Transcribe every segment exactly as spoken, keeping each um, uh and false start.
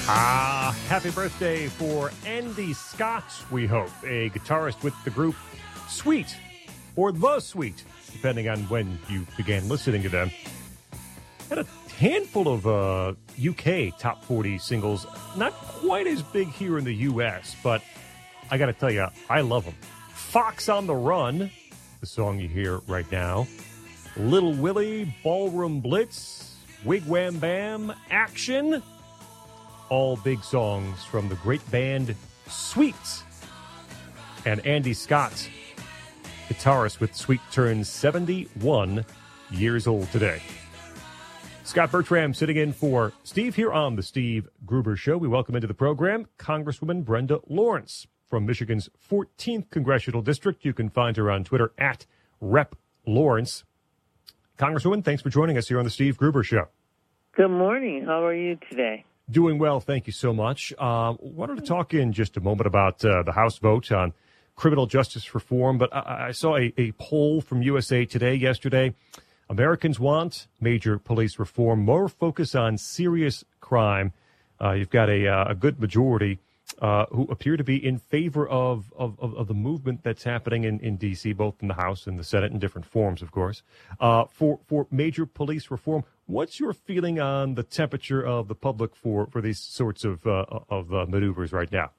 Ah, happy birthday for Andy Scott, we hope, a guitarist with the group Sweet, or The Sweet, depending on when you began listening to them. Had a handful of uh, U K top forty singles, not quite as big here in the U S, but I got to tell you, I love them. Fox on the Run, the song you hear right now. Little Willie, Ballroom Blitz, Wigwam Bam, Action. All big songs from the great band Sweet. And Andy Scott, guitarist with Sweet, turns seventy-one years old today. Scott Bertram sitting in for Steve here on the Steve Gruber Show. We welcome into the program Congresswoman Brenda Lawrence from Michigan's fourteenth Congressional District. You can find her on Twitter at Rep Lawrence. Congresswoman, thanks for joining us here on the Steve Gruber Show. Good morning. How are you today? Doing well, thank you so much. Uh, wanted to talk in just a moment about uh, the House vote on criminal justice reform, but I, I saw a, a poll from U S A Today yesterday. Americans want major police reform, more focus on serious crime. Uh, you've got a, uh, a good majority uh, who appear to be in favor of, of, of, of the movement that's happening in, in D C, both in the House and the Senate, in different forms, of course, uh, for, for major police reform. What's your feeling on the temperature of the public for, for these sorts of, uh, of uh, maneuvers right now?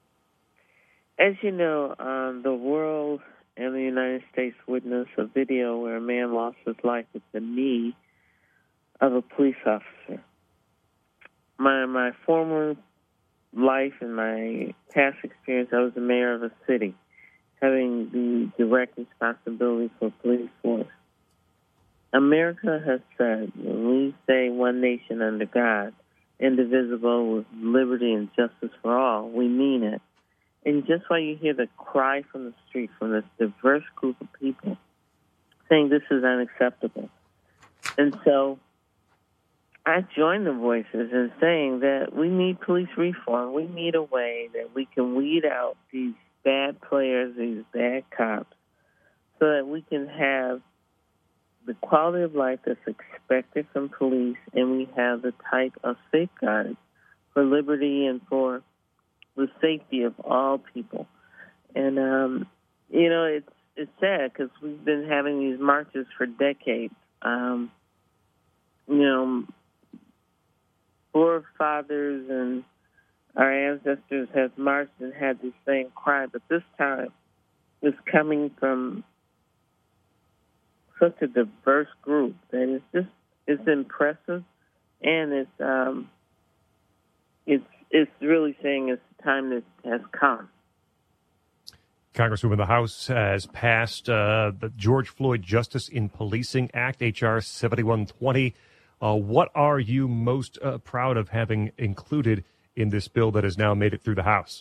As you know, um, the world and the United States witnessed a video where a man lost his life with the knee of a police officer. My my former life and my past experience, I was the mayor of a city, having the direct responsibility for police force. America has said, when we say one nation under God, indivisible with liberty and justice for all, we mean it. And just while you hear the cry from the street from this diverse group of people saying this is unacceptable. And so I join the voices in saying that we need police reform. We need a way that we can weed out these bad players, these bad cops, so that we can have the quality of life that's expected from police, and we have the type of safeguards for liberty and for the safety of all people. And, um, you know, it's it's sad because we've been having these marches for decades. Um, you know, forefathers and our ancestors have marched and had the same cry, but this time it's coming from such a diverse group that it's just it's impressive, and it's um, it's it's really saying it's time that has come. Congresswoman, the House has passed uh, the George Floyd Justice in Policing Act, H R seventy-one twenty. Uh, what are you most uh, proud of having included in this bill that has now made it through the House?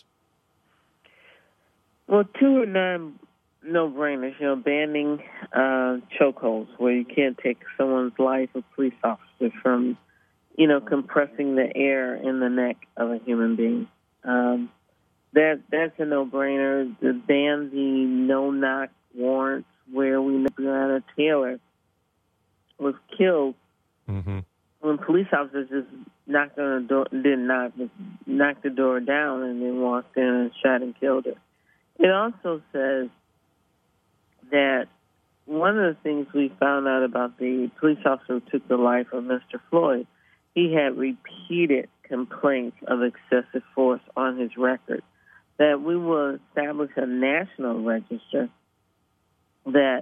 Well, two are non no-brainers, you know, banning uh, chokeholds where you can't take someone's life, a police officer, from, you know, compressing the air in the neck of a human being. Um, that That's a no-brainer. The ban the no-knock warrants where we know Breonna Taylor was killed mm-hmm. when police officers just knocked on the door, didn't knock, just knocked the door down and then walked in and shot and killed her. It also says that one of the things we found out about the police officer who took the life of Mister Floyd, he had repeated complaints of excessive force on his record, that we will establish a national register that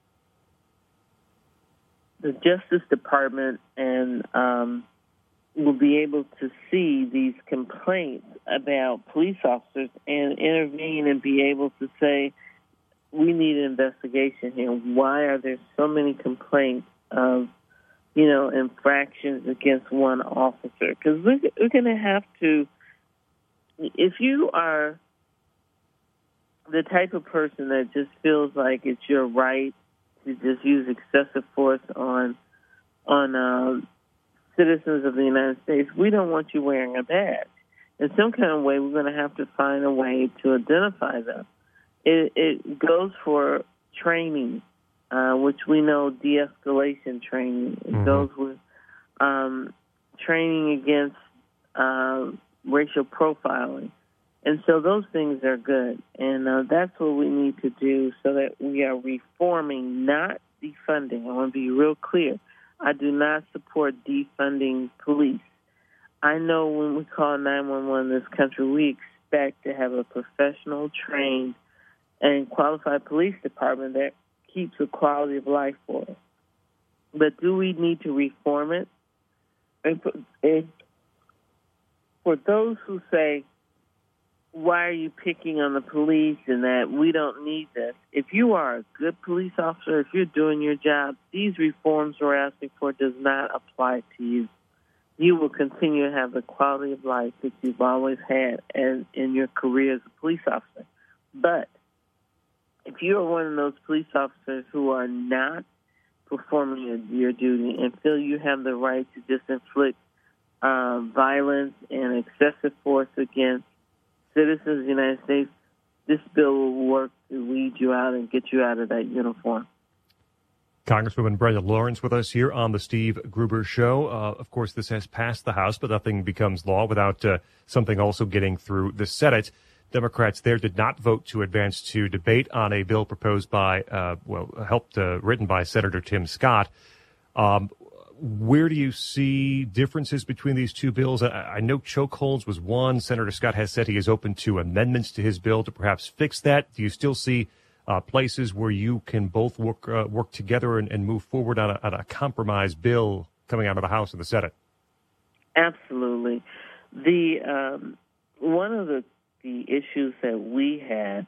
the Justice Department and um, will be able to see these complaints about police officers and intervene and be able to say, we need an investigation here. Why are there so many complaints of, you know, infractions against one officer? Because we're, we're going to have to, if you are the type of person that just feels like it's your right to just use excessive force on on uh, citizens of the United States, we don't want you wearing a badge. In some kind of way, we're going to have to find a way to identify them. It, it goes for training, uh, which we know de-escalation training. It mm-hmm. goes with um, training against uh, racial profiling. And so those things are good. And uh, that's what we need to do so that we are reforming, not defunding. I want to be real clear. I do not support defunding police. I know when we call nine one one in this country, we expect to have a professional, trained, and qualified police department that keeps the quality of life for us. But do we need to reform it? And for, and for those who say, why are you picking on the police and that we don't need this? If you are a good police officer, if you're doing your job, these reforms we're asking for does not apply to you. You will continue to have the quality of life that you've always had as in your career as a police officer. But if you are one of those police officers who are not performing your, your duty and feel you have the right to just inflict uh, violence and excessive force against citizens of the United States, this bill will work to weed you out and get you out of that uniform. Congresswoman Brenda Lawrence with us here on the Steve Gruber Show. Uh, of course, this has passed the House, but nothing becomes law without uh, something also getting through the Senate. Democrats there did not vote to advance to debate on a bill proposed by, uh, well, helped uh, written by Senator Tim Scott. Um, where do you see differences between these two bills? I, I know chokeholds was one. Senator Scott has said he is open to amendments to his bill to perhaps fix that. Do you still see uh, places where you can both work uh, work together and, and move forward on a, on a compromise bill coming out of the House and the Senate? Absolutely. The um, one of the the issues that we had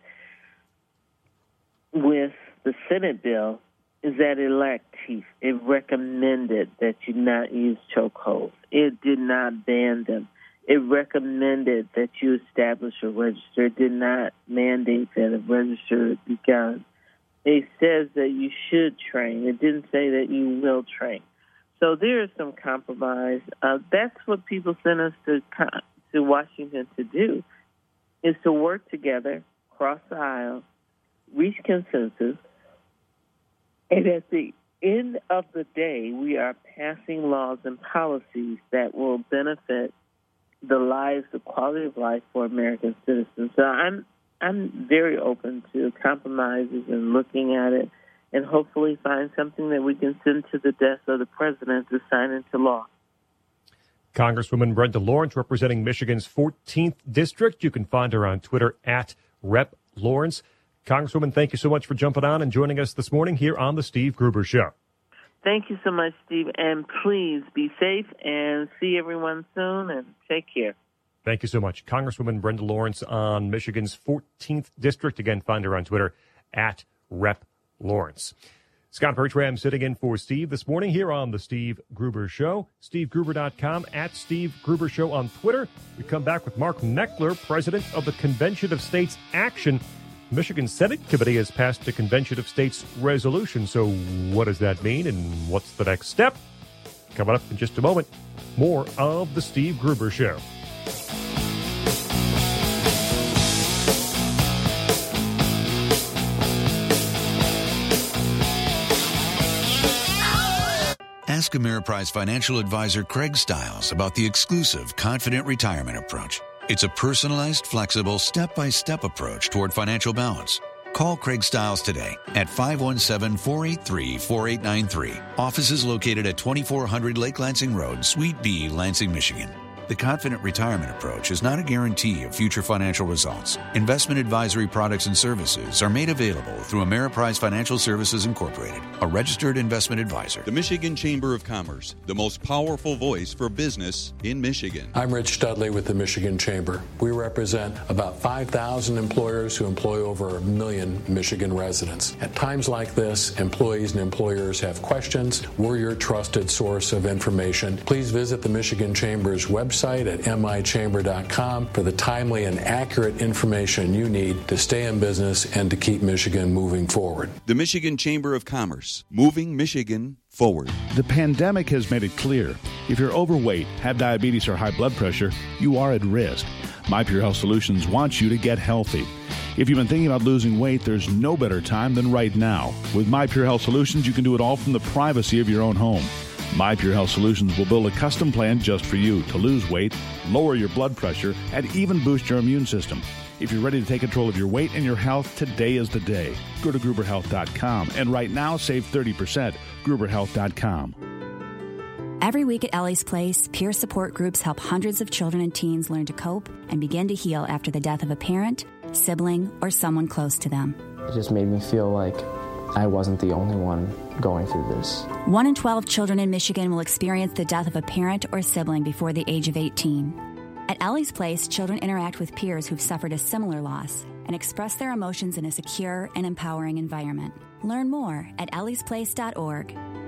with the Senate bill is that it lacked teeth. It recommended that you not use chokeholds. It did not ban them. It recommended that you establish a register. It did not mandate that a register be done. It says that you should train. It didn't say that you will train. So there is some compromise. Uh, that's what people sent us to to Washington to do, is to work together, cross the aisle, reach consensus, and at the end of the day, we are passing laws and policies that will benefit the lives, the quality of life for American citizens. So I'm I'm very open to compromises and looking at it and hopefully find something that we can send to the desk of the president to sign into law. Congresswoman Brenda Lawrence representing Michigan's fourteenth District. You can find her on Twitter at Rep Lawrence. Congresswoman, thank you so much for jumping on and joining us this morning here on the Steve Gruber Show. Thank you so much, Steve, and please be safe and see everyone soon, and take care. Thank you so much. Congresswoman Brenda Lawrence on Michigan's fourteenth District. Again, find her on Twitter at Rep Lawrence. Scott Bertram sitting in for Steve this morning here on the Steve Gruber Show. Steve Gruber dot com, at Steve Gruber Show on Twitter. We come back with Mark Meckler, president of the Convention of States Action. Michigan Senate Committee has passed the Convention of States resolution. So what does that mean and what's the next step? Coming up in just a moment, more of the Steve Gruber Show. Ask Ameriprise financial advisor Craig Stiles about the exclusive Confident Retirement Approach. It's a personalized, flexible, step-by-step approach toward financial balance. Call Craig Stiles today at five one seven, four eight three, four eight nine three. Office is located at twenty-four hundred Lake Lansing Road, Suite B, Lansing, Michigan. The Confident Retirement Approach is not a guarantee of future financial results. Investment advisory products and services are made available through Ameriprise Financial Services Incorporated, a registered investment advisor. The Michigan Chamber of Commerce, the most powerful voice for business in Michigan. I'm Rich Studley with the Michigan Chamber. We represent about five thousand employers who employ over a million Michigan residents. At times like this, employees and employers have questions. We're your trusted source of information. Please visit the Michigan Chamber's website at m i chamber dot com for the timely and accurate information you need to stay in business and to keep Michigan moving forward. The Michigan Chamber of Commerce, moving Michigan forward. The pandemic has made it clear. If you're overweight, have diabetes, or high blood pressure, you are at risk. My Pure Health Solutions wants you to get healthy. If you've been thinking about losing weight, there's no better time than right now. With My Pure Health Solutions, you can do it all from the privacy of your own home. My Pure Health Solutions will build a custom plan just for you to lose weight, lower your blood pressure, and even boost your immune system. If you're ready to take control of your weight and your health, today is the day. Go to Gruber Health dot com and right now save thirty percent. Gruber Health dot com. Every week at Ellie's Place, peer support groups help hundreds of children and teens learn to cope and begin to heal after the death of a parent, sibling, or someone close to them. It just made me feel like I wasn't the only one going through this. One in twelve children in Michigan will experience the death of a parent or sibling before the age of eighteen. At Ellie's Place, children interact with peers who've suffered a similar loss and express their emotions in a secure and empowering environment. Learn more at ellies place dot org.